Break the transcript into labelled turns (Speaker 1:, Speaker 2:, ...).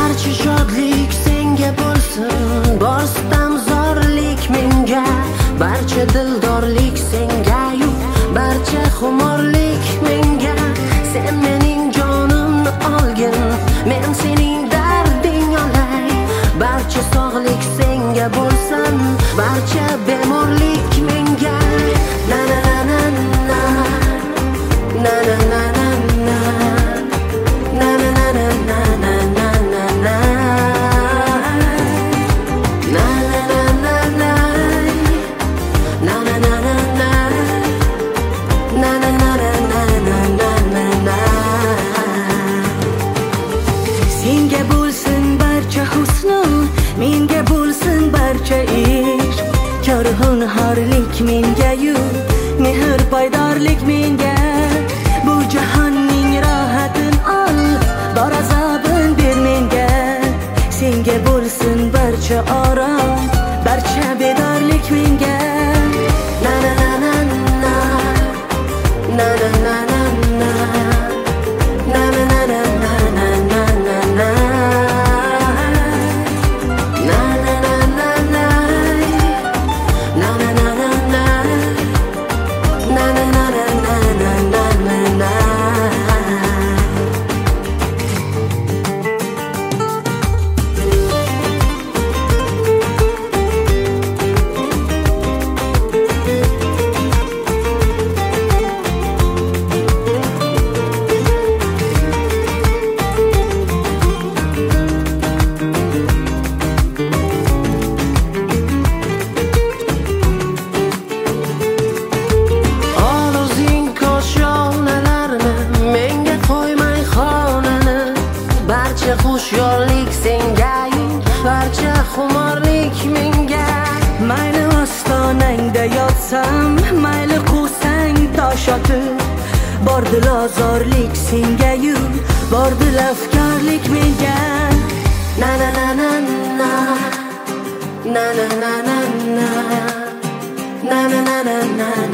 Speaker 1: barcha shodlik senga bo'lsin, bor sitamzorlik menga, barcha dildorlik senga, barcha xumorlik menga. Sen mening jonimni olgin, men sening darding olay, barcha sog'lik senga bo'lsin, barcha bemorlik menga. Na na na na na na na na na na na na na na na na na na na senga bo'lsin barcha husn, menga bo'lsin barcha ish, korxon harlik menga-yu, mehr paydorlik menga. Bu jahonning rohatin ol, bor azobin ber menga. Senga bo'lsin barcha orom, barcha bedorlik menga. Na na na na na na na na na na na na na na na na na na. Xushyorlik senga, barcha xumorlik menga. Mayli ostonangda yotsam, mayli quvsang tosh otib, bor dilozorlik senga-yu, bor dilafkorlik menga. Na na na na na na na na na na na na na na na.